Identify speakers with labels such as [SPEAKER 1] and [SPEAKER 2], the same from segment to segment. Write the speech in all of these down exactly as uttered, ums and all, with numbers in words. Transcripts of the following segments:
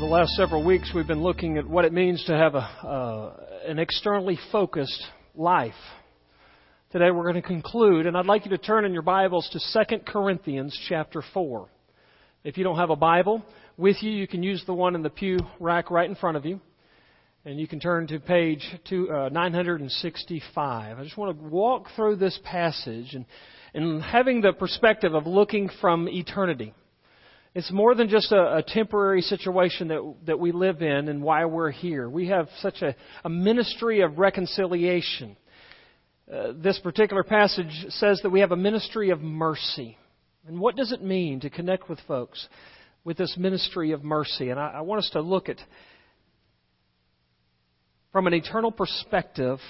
[SPEAKER 1] the last several weeks, we've been looking at what it means to have a, uh, an externally focused life. Today we're going to conclude, and I'd like you to turn in your Bibles to Second Corinthians chapter four. If you don't have a Bible with you, you can use the one in the pew rack right in front of you. And you can turn to page two, uh, nine sixty-five. I just want to walk through this passage and, and having the perspective of looking from eternity. It's more than just a, a temporary situation that that we live in and why we're here. We have such a, a ministry of reconciliation. Uh, this particular passage says that we have a ministry of mercy. And what does it mean to connect with folks with this ministry of mercy? And I, I want us to look at, from an eternal perspective,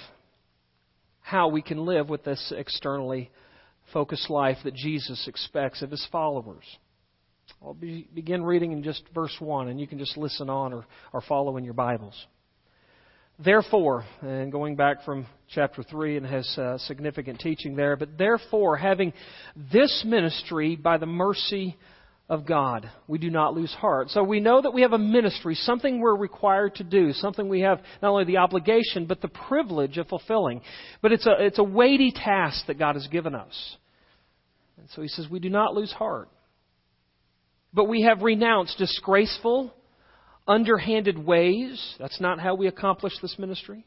[SPEAKER 1] how we can live with this externally focused life that Jesus expects of His followers. I'll be, begin reading in just verse one, and you can just listen on or, or follow in your Bibles. Therefore, and going back from chapter three, and has uh, significant teaching there, but therefore, having this ministry by the mercy of God, we do not lose heart. So we know that we have a ministry, something we're required to do, something we have not only the obligation, but the privilege of fulfilling. But it's a, it's a weighty task that God has given us. And so He says, we do not lose heart. But we have renounced disgraceful, underhanded ways. That's not how we accomplish this ministry.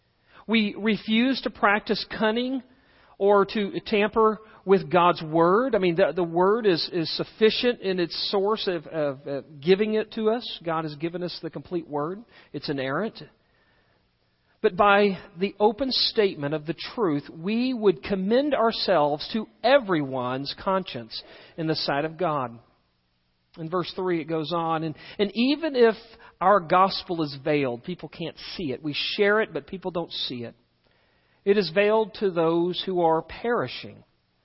[SPEAKER 1] We refuse to practice cunning or to tamper with God's Word. I mean, the, the Word is, is sufficient in its source of, of, of giving it to us. God has given us the complete Word. It's inerrant. But by the open statement of the truth, we would commend ourselves to everyone's conscience in the sight of God. In verse three it goes on, and, and even if our gospel is veiled, people can't see it. We share it, but people don't see it. It is veiled to those who are perishing.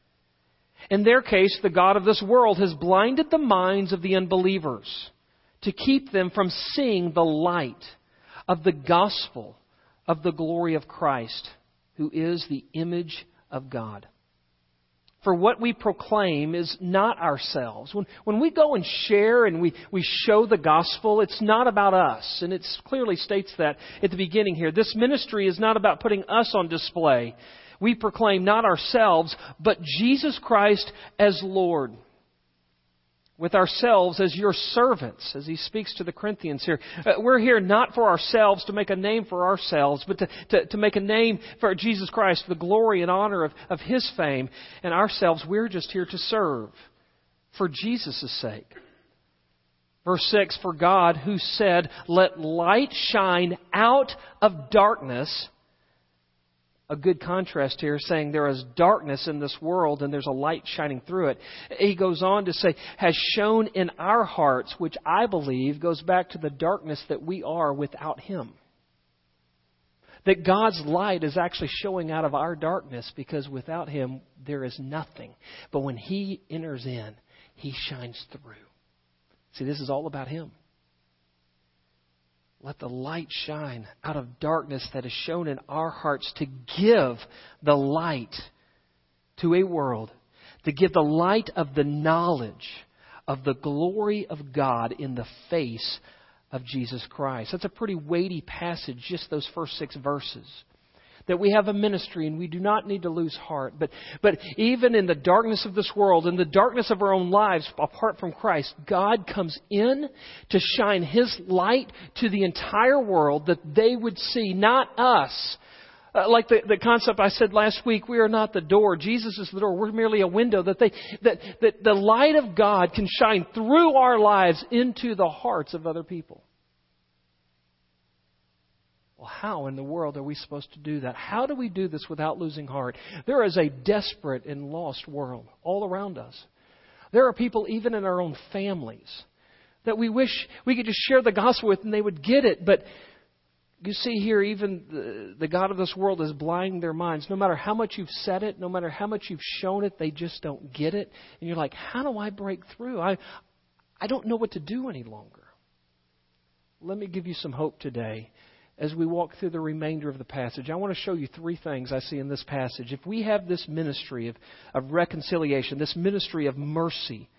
[SPEAKER 1] In their case, the God of this world has blinded the minds of the unbelievers to keep them from seeing the light of the gospel of the glory of Christ, who is the image of God. For what we proclaim is not ourselves. When, when we go and share and we, we show the gospel, it's not about us. And it clearly states that at the beginning here. This ministry is not about putting us on display. We proclaim not ourselves, but Jesus Christ as Lord. With ourselves as your servants, as he speaks to the Corinthians here. Uh, we're here not for ourselves to make a name for ourselves, but to, to, to make a name for Jesus Christ, the glory and honor of, of His fame. And ourselves, we're just here to serve for Jesus' sake. Verse six, for God who said, let light shine out of darkness. A good contrast here, saying there is darkness in this world and there's a light shining through it. He goes on to say, has shone in our hearts, which I believe goes back to the darkness that we are without Him. That God's light is actually showing out of our darkness because without Him there is nothing. But when He enters in, He shines through. See, this is all about Him. Let the light shine out of darkness that is shown in our hearts to give the light to a world, to give the light of the knowledge of the glory of God in the face of Jesus Christ. That's a pretty weighty passage, just those first six verses. That we have a ministry and we do not need to lose heart. But but even in the darkness of this world, in the darkness of our own lives, apart from Christ, God comes in to shine His light to the entire world that they would see, not us. Uh, like the, the concept I said last week, we are not the door. Jesus is the door. We're merely a window. That they that, that the light of God can shine through our lives into the hearts of other people. Well, how in the world are we supposed to do that? How do we do this without losing heart? There is a desperate and lost world all around us. There are people even in our own families that we wish we could just share the gospel with and they would get it. But you see here, even the, the God of this world is blinding their minds. No matter how much you've said it, no matter how much you've shown it, they just don't get it. And you're like, how do I break through? I, I don't know what to do any longer. Let me give you some hope today. As we walk through the remainder of the passage, I want to show you three things I see in this passage. If we have this ministry of, of reconciliation, this ministry of mercy,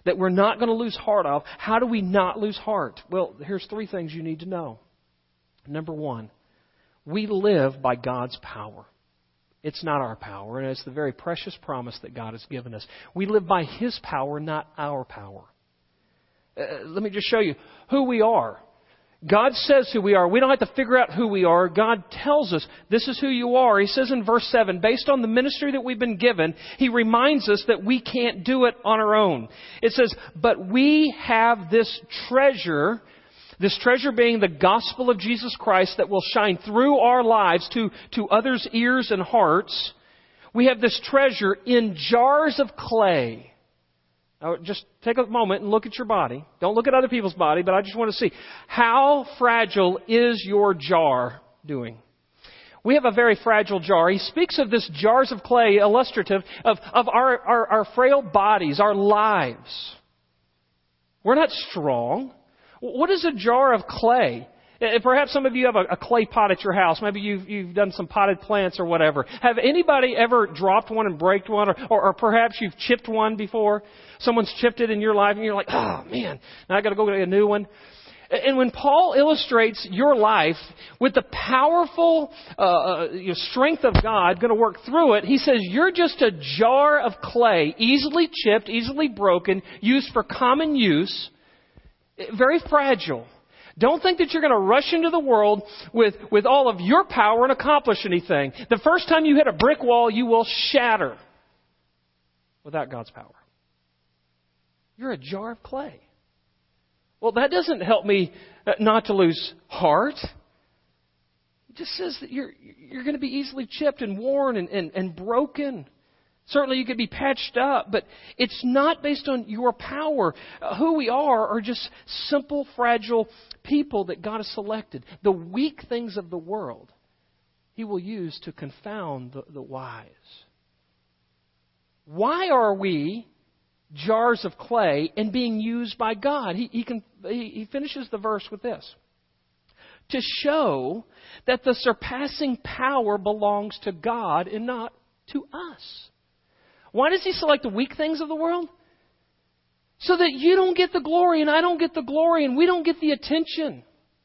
[SPEAKER 1] that we're not going to lose heart of. How do we not lose heart? Well, here's three things you need to know. Number one, we live by God's power. It's not our power, and it's the very precious promise that God has given us. We live by His power, not our power. Uh, let me just show you who we are. God says who we are. We don't have to figure out who we are. God tells us this is who you are. He says in verse seven, based on the ministry that we've been given, He reminds us that we can't do it on our own. It says, but we have this treasure, this treasure being the gospel of Jesus Christ that will shine through our lives to, to others' ears and hearts. We have this treasure in jars of clay. Now, just take a moment and look at your body. Don't look at other people's body, but I just want to see, how fragile is your jar doing? We have a very fragile jar. He speaks of this jars of clay, illustrative of, of our, our, our frail bodies, our lives. We're not strong. What is a jar of clay? Perhaps some of you have a, a clay pot at your house. Maybe you've, you've done some potted plants or whatever. Have anybody ever dropped one and breaked one? Or, or, or perhaps you've chipped one before? Someone's chipped it in your life and you're like, oh man, now I got to go get a new one. And when Paul illustrates your life with the powerful uh, you know, strength of God going to work through it, he says you're just a jar of clay, easily chipped, easily broken, used for common use, very fragile. Don't think that you're going to rush into the world with, with all of your power and accomplish anything. The first time you hit a brick wall, you will shatter without God's power. You're a jar of clay. Well, that doesn't help me not to lose heart. It just says that you're, you're going to be easily chipped and worn and, and, and broken. Certainly you could be patched up, but it's not based on your power. Uh, who we are are just simple, fragile people that God has selected. The weak things of the world He will use to confound the, the wise. Why are we jars of clay and being used by God? He, he, can, he, he finishes the verse with this. To show that the surpassing power belongs to God and not to us. Why does He select the weak things of the world? So that you don't get the glory and I don't get the glory and we don't get the attention.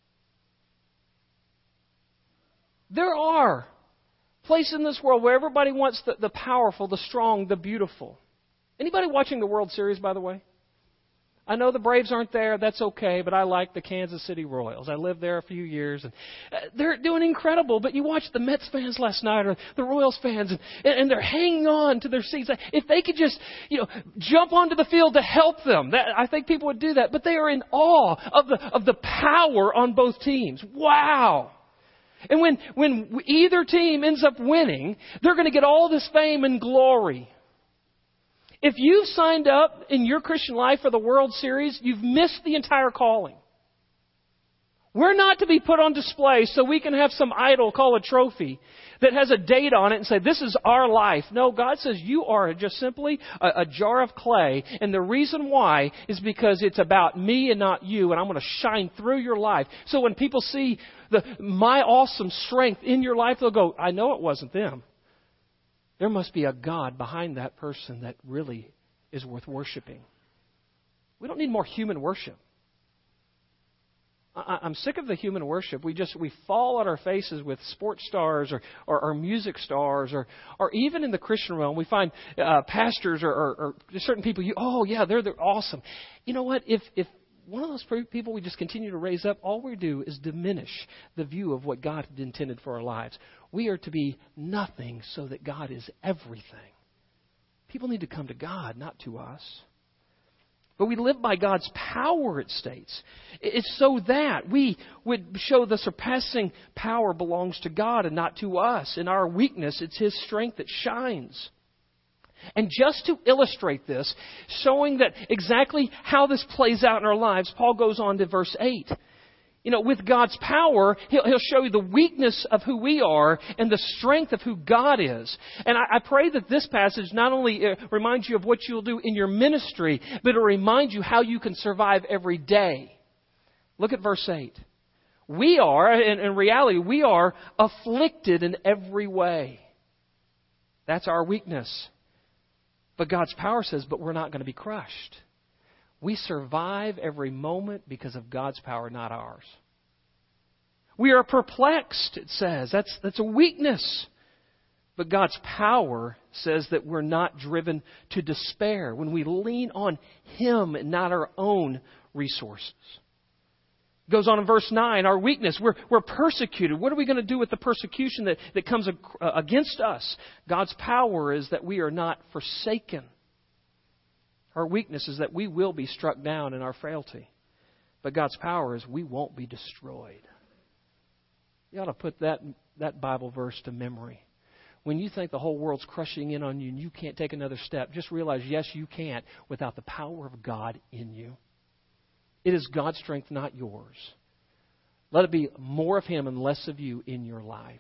[SPEAKER 1] There are places in this world where everybody wants the, the powerful, the strong, the beautiful. Anybody watching the World Series, by the way? I know the Braves aren't there. That's okay, but I like the Kansas City Royals. I lived there a few years, and they're doing incredible. But you watched the Mets fans last night, or the Royals fans, and, and they're hanging on to their seats. If they could just, you know, jump onto the field to help them, that, I think people would do that. But they are in awe of the of the power on both teams. Wow! And when when either team ends up winning, they're going to get all this fame and glory. If you've signed up in your Christian life for the World Series, you've missed the entire calling. We're not to be put on display so we can have some idol called a trophy that has a date on it and say, this is our life. No, God says you are just simply a, a jar of clay. And the reason why is because it's about me and not you. And I'm going to shine through your life. So when people see the my awesome strength in your life, they'll go, I know it wasn't them. There must be a God behind that person that really is worth worshiping. We don't need more human worship. I, I'm sick of the human worship. We just we fall on our faces with sports stars or, or, or music stars, or or even in the Christian realm, we find uh, pastors or, or, or certain people. You oh yeah, they're they're awesome. You know what? If if one of those people we just continue to raise up, all we do is diminish the view of what God had intended for our lives. We are to be nothing so that God is everything. People need to come to God, not to us. But we live by God's power, it states. It's so that we would show the surpassing power belongs to God and not to us. In our weakness, it's His strength that shines. And just to illustrate this, showing that exactly how this plays out in our lives, Paul goes on to verse eight. You know, with God's power, He'll, he'll show you the weakness of who we are and the strength of who God is. And I, I pray that this passage not only uh, reminds you of what you'll do in your ministry, but it'll remind you how you can survive every day. Look at verse eight. We are, in, in reality, we are afflicted in every way. That's our weakness. But God's power says, but we're not going to be crushed. We survive every moment because of God's power, not ours. We are perplexed, it says. That's, that's a weakness. But God's power says that we're not driven to despair when we lean on Him and not our own resources. It goes on in verse nine, our weakness, we're, we're persecuted. What are we going to do with the persecution that, that comes against us? God's power is that we are not forsaken. Our weakness is that we will be struck down in our frailty. But God's power is we won't be destroyed. You ought to put that, that Bible verse to memory. When you think the whole world's crushing in on you and you can't take another step, just realize, yes, you can't without the power of God in you. It is God's strength, not yours. Let it be more of Him and less of you in your life.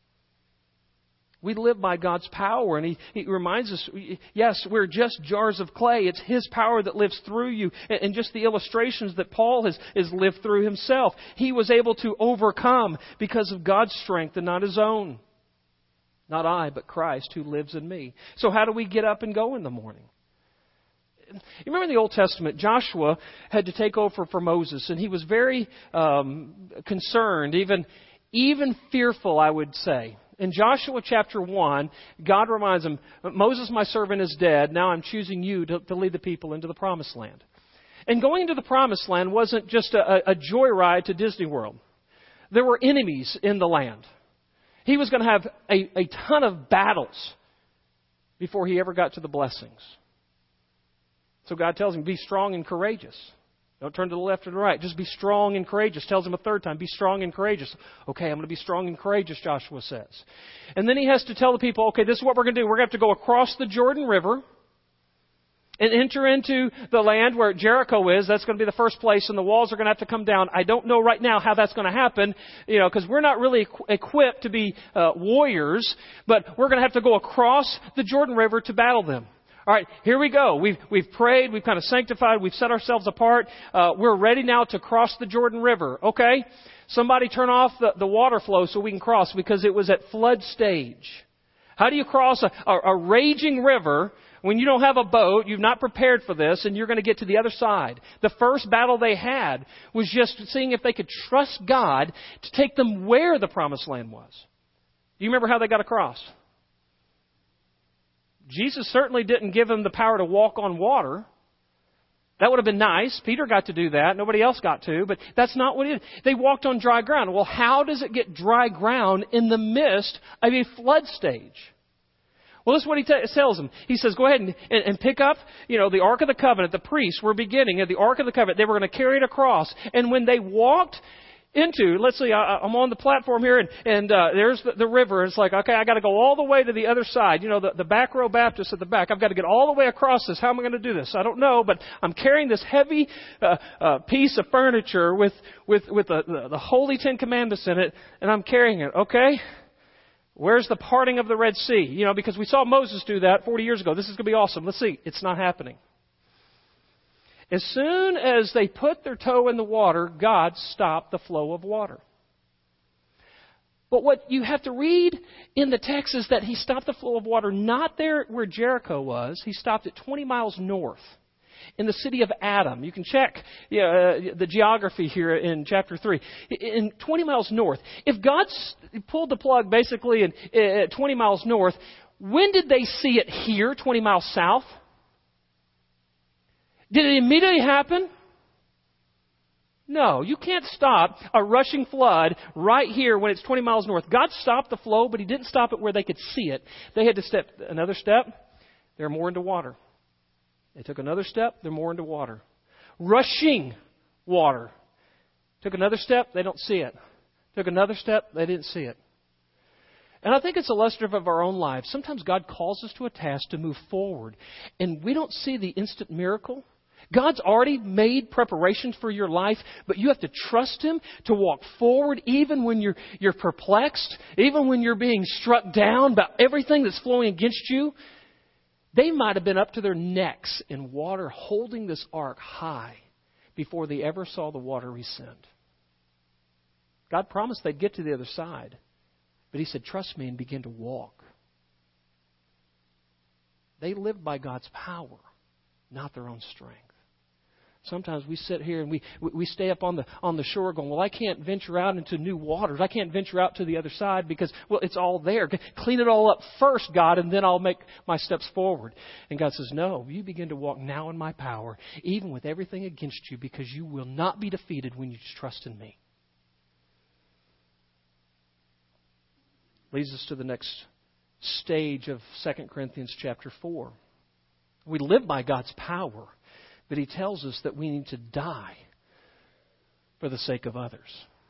[SPEAKER 1] We live by God's power, and He, he reminds us, yes, we're just jars of clay. It's His power that lives through you. And, and just the illustrations that Paul has, has lived through himself. He was able to overcome because of God's strength and not his own. Not I, but Christ who lives in me. So how do we get up and go in the morning? You remember in the Old Testament, Joshua had to take over for Moses, and he was very um, concerned, even, even fearful, I would say. In Joshua chapter one, God reminds him, Moses, my servant, is dead. Now I'm choosing you to, to lead the people into the Promised Land. And going into the Promised Land wasn't just a, a joyride to Disney World. There were enemies in the land. He was going to have a, a ton of battles before he ever got to the blessings. So God tells him, be strong and courageous. Don't turn to the left or the right. Just be strong and courageous. Tells him a third time, be strong and courageous. Okay, I'm going to be strong and courageous, Joshua says. And then he has to tell the people, okay, this is what we're going to do. We're going to have to go across the Jordan River and enter into the land where Jericho is. That's going to be the first place, and the walls are going to have to come down. I don't know right now how that's going to happen, you know, because we're not really equ- equipped to be uh, warriors, but we're going to have to go across the Jordan River to battle them. All right, here we go. We've we've prayed. We've kind of sanctified. We've set ourselves apart. Uh, we're ready now to cross the Jordan River. Okay, somebody turn off the, the water flow so we can cross because it was at flood stage. How do you cross a, a, a raging river when you don't have a boat? You've not prepared for this, and you're going to get to the other side. The first battle they had was just seeing if they could trust God to take them where the Promised Land was. Do you remember how they got across? Jesus certainly didn't give them the power to walk on water. That would have been nice. Peter got to do that. Nobody else got to. But that's not what it is. They walked on dry ground. Well, how does it get dry ground in the midst of a flood stage? Well, this is what he t- tells them. He says, go ahead and, and, and pick up, you know, the Ark of the Covenant. The priests were beginning at the Ark of the Covenant. They were going to carry it across. And when they walked into, let's see, I, I'm on the platform here, and, and uh, there's the, the river. It's like, okay, I got to go all the way to the other side. You know, the, the back row Baptist at the back. I've got to get all the way across this. How am I going to do this? I don't know, but I'm carrying this heavy uh, uh, piece of furniture with with with the, the, the holy Ten Commandments in it, and I'm carrying it. Okay, where's the parting of the Red Sea? You know, because we saw Moses do that forty years ago. This is going to be awesome. Let's see. It's not happening. As soon as they put their toe in the water, God stopped the flow of water. But what you have to read in the text is that He stopped the flow of water not there where Jericho was. He stopped it twenty miles north in the city of Adam. You can check you know, uh, the geography here in chapter three. In twenty miles north. If God pulled the plug basically in, uh, twenty miles north, when did they see it here, twenty miles south? Did it immediately happen? No, you can't stop a rushing flood right here when it's twenty miles north. God stopped the flow, but He didn't stop it where they could see it. They had to step another step. They're more into water. They took another step. They're more into water. Rushing water. Took another step. They don't see it. Took another step. They didn't see it. And I think it's illustrative of our own lives. Sometimes God calls us to a task to move forward, and we don't see the instant miracle. God's already made preparations for your life, but you have to trust Him to walk forward even when you're, you're perplexed, even when you're being struck down by everything that's flowing against you. They might have been up to their necks in water holding this ark high before they ever saw the water rescend. God promised they'd get to the other side, but He said, trust me and begin to walk. They lived by God's power, not their own strength. Sometimes we sit here and we, we stay up on the on the shore going, well, I can't venture out into new waters. I can't venture out to the other side because, well, it's all there. Clean it all up first, God, and then I'll make my steps forward. And God says, no, you begin to walk now in my power, even with everything against you, because you will not be defeated when you just trust in me. Leads us to the next stage of Second Corinthians chapter four. We live by God's power. But he tells us that we need to die for the sake of others.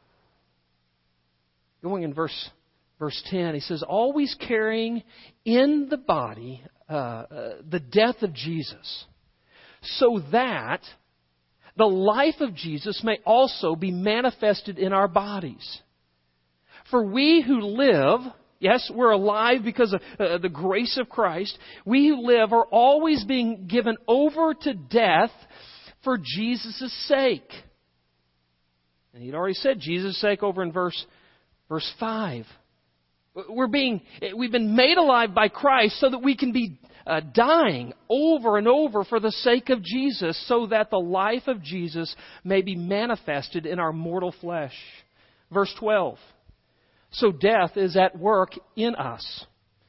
[SPEAKER 1] Going in verse verse ten, he says, always carrying in the body uh, uh, the death of Jesus, so that the life of Jesus may also be manifested in our bodies. For we who live, yes, we're alive because of uh, the grace of Christ. We who live are always being given over to death for Jesus' sake. And he'd already said Jesus' sake over in verse verse five. We're being, we've been made alive by Christ so that we can be uh, dying over and over for the sake of Jesus, so that the life of Jesus may be manifested in our mortal flesh. Verse twelve. So death is at work in us,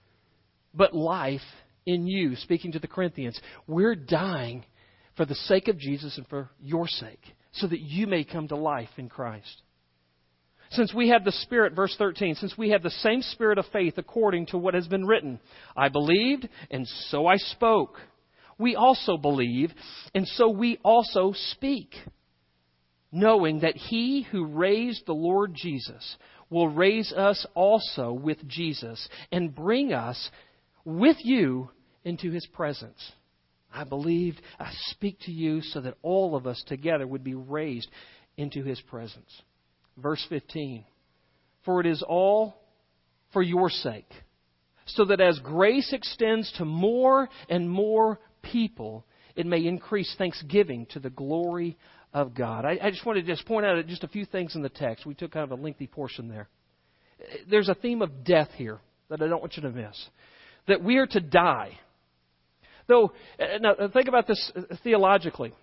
[SPEAKER 1] but life in you. Speaking to the Corinthians, we're dying for the sake of Jesus and for your sake, so that you may come to life in Christ. Since we have the Spirit, verse thirteen, since we have the same spirit of faith according to what has been written, I believed, and so I spoke. We also believe, and so we also speak, knowing that He who raised the Lord Jesus will raise us also with Jesus and bring us with you into His presence. I believed, I speak to you so that all of us together would be raised into His presence. Verse fifteen, for it is all for your sake, so that as grace extends to more and more people, it may increase thanksgiving to the glory of God. I, I just want to just point out just a few things in the text. We took kind of a lengthy portion there. There's a theme of death here that I don't want you to miss. That we are to die. Though, now think about this theologically.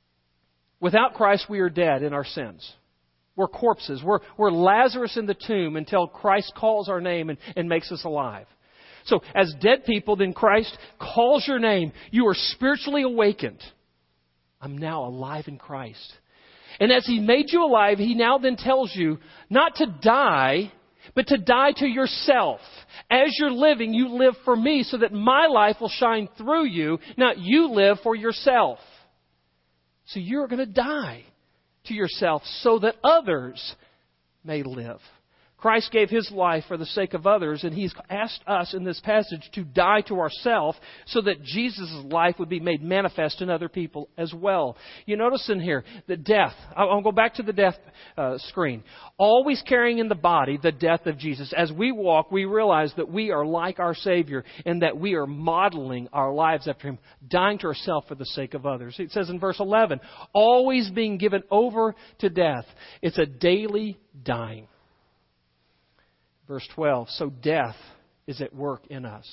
[SPEAKER 1] Without Christ, we are dead in our sins. We're corpses. We're, we're Lazarus in the tomb until Christ calls our name and, and makes us alive. So as dead people, then Christ calls your name. You are spiritually awakened. I'm now alive in Christ. And as He made you alive, He now then tells you not to die, but to die to yourself. As you're living, you live for me so that my life will shine through you, not you live for yourself. So you're going to die to yourself so that others may live. Christ gave His life for the sake of others, and He's asked us in this passage to die to ourselves so that Jesus' life would be made manifest in other people as well. You notice in here, the death. I'll go back to the death uh, screen. Always carrying in the body the death of Jesus. As we walk, we realize that we are like our Savior and that we are modeling our lives after Him, dying to ourselves for the sake of others. It says in verse eleven, always being given over to death. It's a daily dying. Verse twelve, so death is at work in us.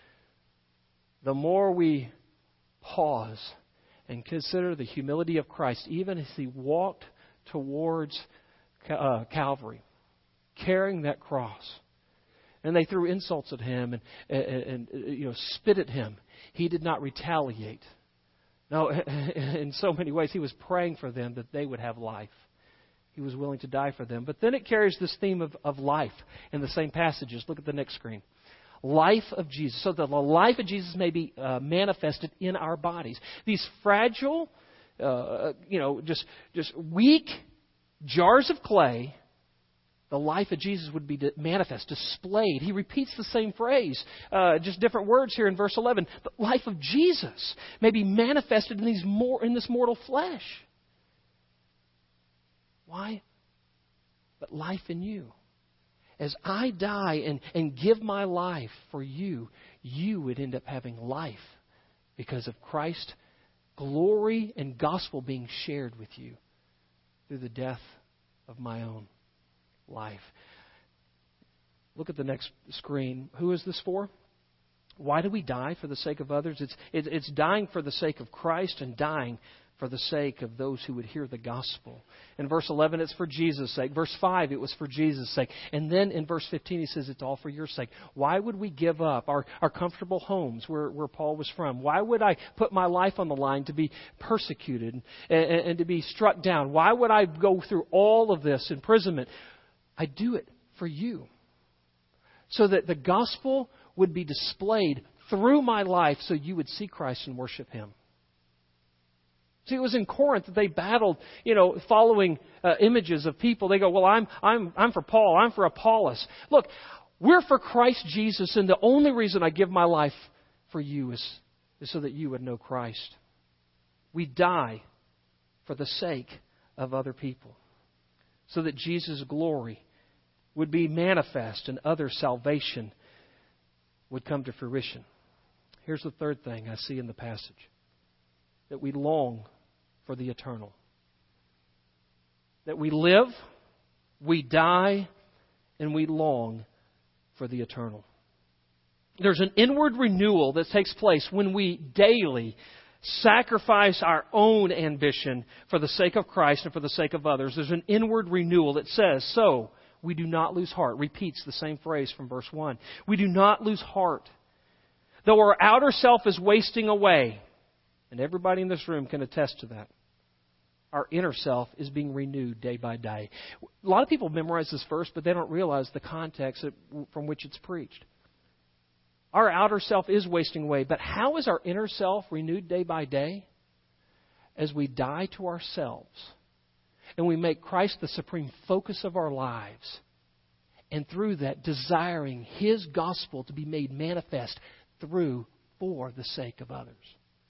[SPEAKER 1] The more we pause and consider the humility of Christ, even as He walked towards uh, Calvary, carrying that cross, and they threw insults at Him and, and, and you know spit at Him, He did not retaliate. No, in so many ways, He was praying for them that they would have life. He was willing to die for them. But then it carries this theme of, of life in the same passages. Look at the next screen. Life of Jesus. So that the life of Jesus may be uh, manifested in our bodies. These fragile, uh, you know, just, just weak jars of clay, the life of Jesus would be manifest, displayed. He repeats the same phrase, uh, just different words here in verse eleven. The life of Jesus may be manifested in, these more, in this mortal flesh. Why? But life in you. As I die and, and give my life for you, you would end up having life because of Christ's glory and gospel being shared with you through the death of my own life. Look at the next screen. Who is this for? Why do we die for the sake of others? It's, it, it's dying for the sake of Christ and dying for the sake of those who would hear the gospel. In verse eleven, it's for Jesus' sake. Verse five, it was for Jesus' sake. And then in verse fifteen, he says it's all for your sake. Why would we give up our, our comfortable homes where, where Paul was from? Why would I put my life on the line to be persecuted and, and, and to be struck down? Why would I go through all of this imprisonment? I do it for you, so that the gospel would be displayed through my life so you would see Christ and worship Him. See, it was in Corinth that they battled, you know, following uh, images of people. They go, well, I'm I'm I'm for Paul. I'm for Apollos. Look, we're for Christ Jesus, and the only reason I give my life for you is, is so that you would know Christ. We die for the sake of other people, so that Jesus' glory would be manifest and other salvation would come to fruition. Here's the third thing I see in the passage. That we long for the eternal. That we live, we die, and we long for the eternal. There's an inward renewal that takes place when we daily sacrifice our own ambition for the sake of Christ and for the sake of others. There's an inward renewal that says, so we do not lose heart. Repeats the same phrase from verse one. We do not lose heart. Though our outer self is wasting away, and everybody in this room can attest to that, our inner self is being renewed day by day. A lot of people memorize this verse, but they don't realize the context from which it's preached. Our outer self is wasting away, but how is our inner self renewed day by day? As we die to ourselves and we make Christ the supreme focus of our lives, and through that desiring His gospel to be made manifest through for the sake of others.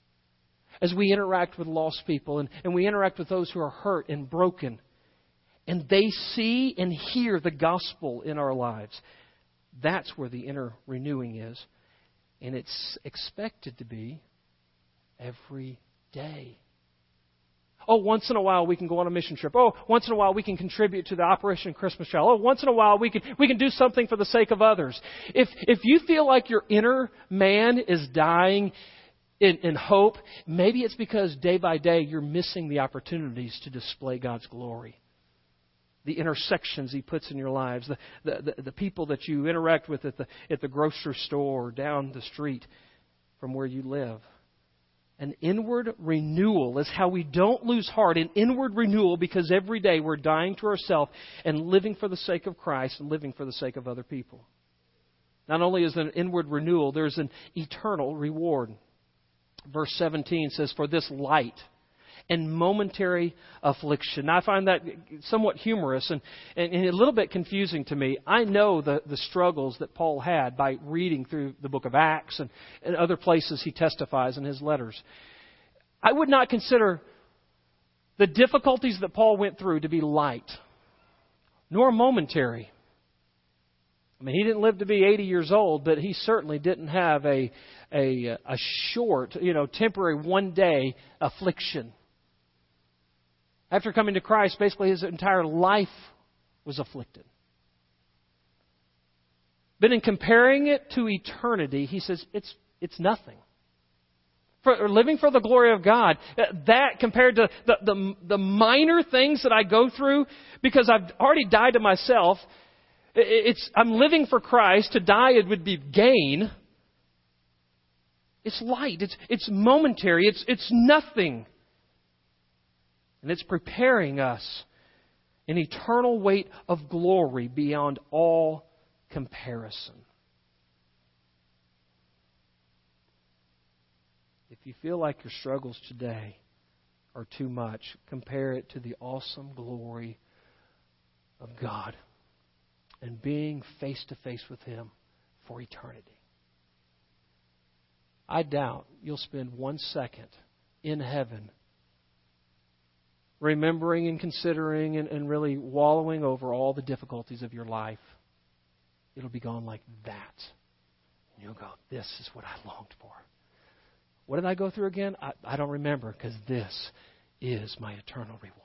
[SPEAKER 1] As we interact with lost people and, and we interact with those who are hurt and broken, and they see and hear the gospel in our lives, that's where the inner renewing is. And it's expected to be every day. Oh, once in a while we can go on a mission trip. Oh, once in a while we can contribute to the Operation Christmas Child. Oh, once in a while we can we can do something for the sake of others. If if you feel like your inner man is dying in, in hope, maybe it's because day by day you're missing the opportunities to display God's glory. The intersections He puts in your lives, the, the, the, the people that you interact with at the at the grocery store or down the street from where you live. An inward renewal is how we don't lose heart. An inward renewal because every day we're dying to ourselves and living for the sake of Christ and living for the sake of other people. Not only is there an inward renewal, there's an eternal reward. Verse seventeen says, for this light and momentary affliction. Now, I find that somewhat humorous and, and, and a little bit confusing to me. I know the, the struggles that Paul had by reading through the book of Acts and, and other places he testifies in his letters. I would not consider the difficulties that Paul went through to be light, nor momentary. I mean, he didn't live to be eighty years old, but he certainly didn't have a a, a short, you know, temporary one-day affliction. After coming to Christ, basically his entire life was afflicted. But in comparing it to eternity, he says it's it's nothing. For living for the glory of God, that compared to the, the, the minor things that I go through, because I've already died to myself, it's I'm living for Christ. To die, it would be gain. It's light. It's it's momentary. It's it's nothing. And it's preparing us an eternal weight of glory beyond all comparison. If you feel like your struggles today are too much, compare it to the awesome glory of God and being face to face with Him for eternity. I doubt you'll spend one second in heaven remembering and considering and, and really wallowing over all the difficulties of your life. It'll be gone like that. And you'll go, this is what I longed for. What did I go through again? I, I don't remember, because this is my eternal reward.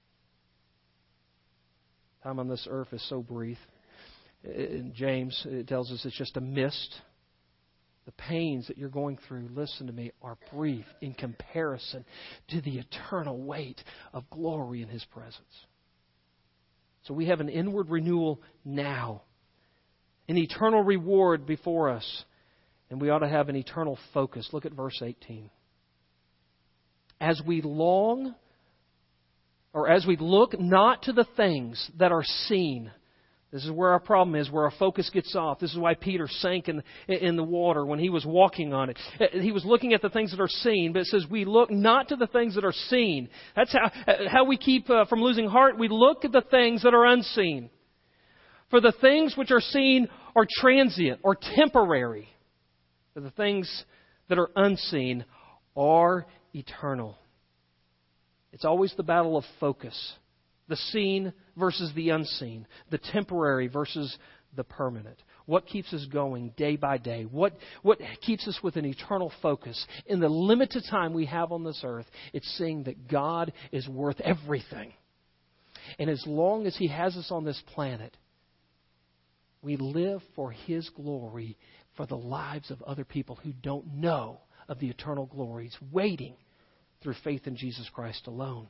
[SPEAKER 1] Time on this earth is so brief. In James, it tells us it's just a mist. The pains that you're going through, listen to me, are brief in comparison to the eternal weight of glory in His presence. So we have an inward renewal now, an eternal reward before us, and we ought to have an eternal focus. Look at verse eighteen. As we long, or as we look not to the things that are seen. This is where our problem is, where our focus gets off. This is why Peter sank in, in the water when he was walking on it. He was looking at the things that are seen, but it says we look not to the things that are seen. That's how, how we keep uh, from losing heart. We look at the things that are unseen. For the things which are seen are transient or temporary. But the things that are unseen are eternal. It's always the battle of focus. The seen versus the unseen. The temporary versus the permanent. What keeps us going day by day? What, what keeps us with an eternal focus? In the limited time we have on this earth, it's seeing that God is worth everything. And as long as He has us on this planet, we live for His glory, for the lives of other people who don't know of the eternal glories, waiting through faith in Jesus Christ alone.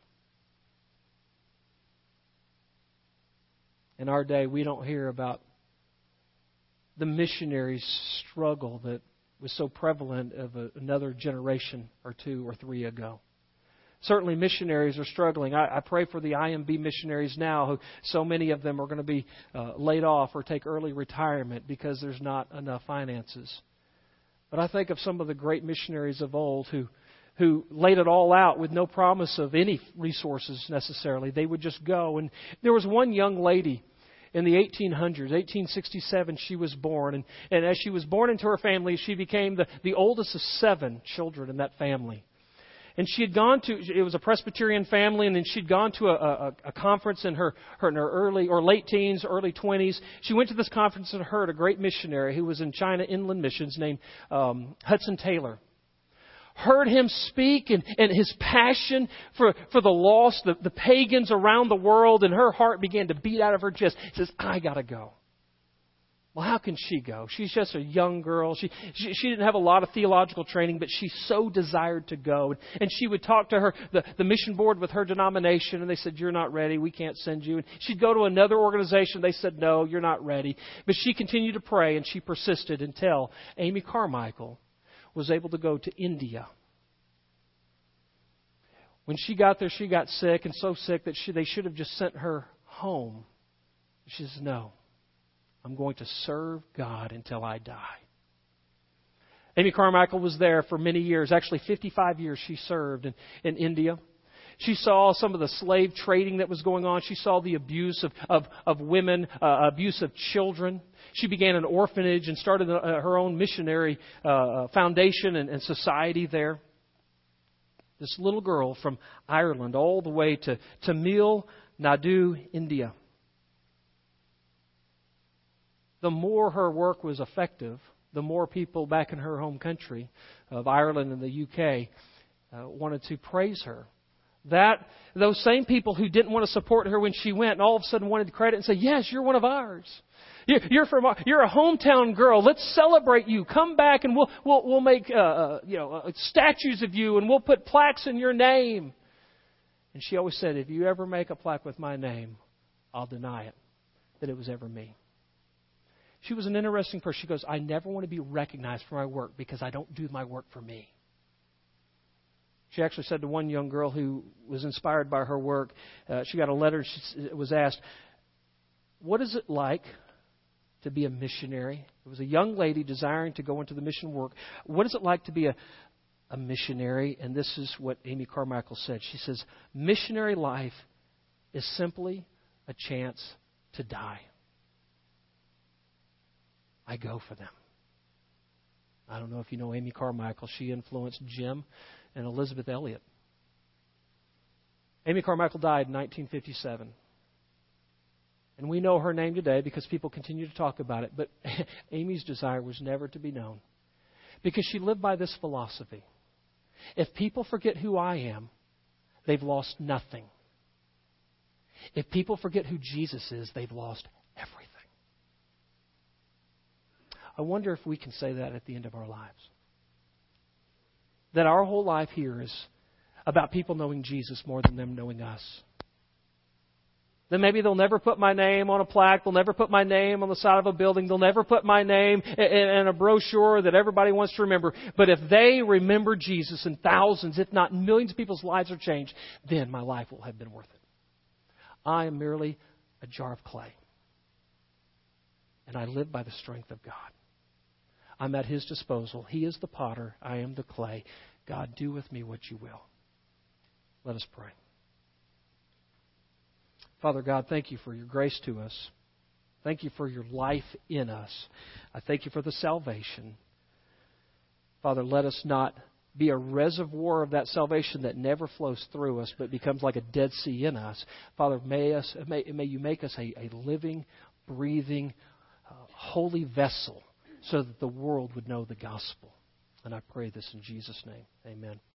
[SPEAKER 1] In our day, we don't hear about the missionaries' struggle that was so prevalent of a, another generation or two or three ago. Certainly missionaries are struggling. I, I pray for the I M B missionaries now, who so many of them are going to be uh, laid off or take early retirement because there's not enough finances. But I think of some of the great missionaries of old who who laid it all out with no promise of any resources necessarily. They would just go. And there was one young lady in the eighteen hundreds, eighteen sixty-seven, she was born. And, and as she was born into her family, she became the, the oldest of seven children in that family. And she had gone to, it was a Presbyterian family, and then she'd gone to a, a, a conference in her, her, in her early or late teens, early twenties. She went to this conference and heard a great missionary who was in China Inland Missions named um, Hudson Taylor. Heard him speak and, and his passion for, for the lost, the, the pagans around the world, and her heart began to beat out of her chest. She says, I got to go. Well, how can she go? She's just a young girl. She, she she didn't have a lot of theological training, but she so desired to go. And she would talk to her, the, the mission board with her denomination, and they said, you're not ready. We can't send you. And she'd go to another organization. They said, no, you're not ready. But she continued to pray, and she persisted until Amy Carmichael was able to go to India. When she got there, she got sick, and so sick that she, they should have just sent her home. She says, no, I'm going to serve God until I die. Amy Carmichael was there for many years. Actually, fifty-five years she served in, in India. She saw some of the slave trading that was going on. She saw the abuse of, of, of women, uh, abuse of children. She began an orphanage and started uh, her own missionary uh, foundation and, and society there. This little girl from Ireland all the way to Tamil Nadu, India. The more her work was effective, the more people back in her home country of Ireland and the U K uh, wanted to praise her. That those same people who didn't want to support her when she went, and all of a sudden wanted credit and say, "Yes, you're one of ours. You're from our, you're a hometown girl. Let's celebrate you. Come back, and we'll we'll we'll make uh, you know uh, statues of you, and we'll put plaques in your name." And she always said, "If you ever make a plaque with my name, I'll deny it that it was ever me." She was an interesting person. She goes, I never want to be recognized for my work because I don't do my work for me. She actually said to one young girl who was inspired by her work, uh, she got a letter, she was asked, what is it like to be a missionary? It was a young lady desiring to go into the mission work. What is it like to be a, a missionary? And this is what Amy Carmichael said. She says, missionary life is simply a chance to die. I go for them. I don't know if you know Amy Carmichael. She influenced Jim and Elizabeth Elliot. Amy Carmichael died in nineteen fifty-seven. And we know her name today because people continue to talk about it. But Amy's desire was never to be known. Because she lived by this philosophy. If people forget who I am, they've lost nothing. If people forget who Jesus is, they've lost everything. I wonder if we can say that at the end of our lives. That our whole life here is about people knowing Jesus more than them knowing us. Then maybe they'll never put my name on a plaque. They'll never put my name on the side of a building. They'll never put my name in a brochure that everybody wants to remember. But if they remember Jesus and thousands, if not millions of people's lives are changed, then my life will have been worth it. I am merely a jar of clay. And I live by the strength of God. I'm at His disposal. He is the potter. I am the clay. God, do with me what you will. Let us pray. Father God, thank you for your grace to us. Thank you for your life in us. I thank you for the salvation. Father, let us not be a reservoir of that salvation that never flows through us but becomes like a Dead Sea in us. Father, may, us, may, may you make us a, a living, breathing, uh, holy vessel so that the world would know the gospel. And I pray this in Jesus' name. Amen.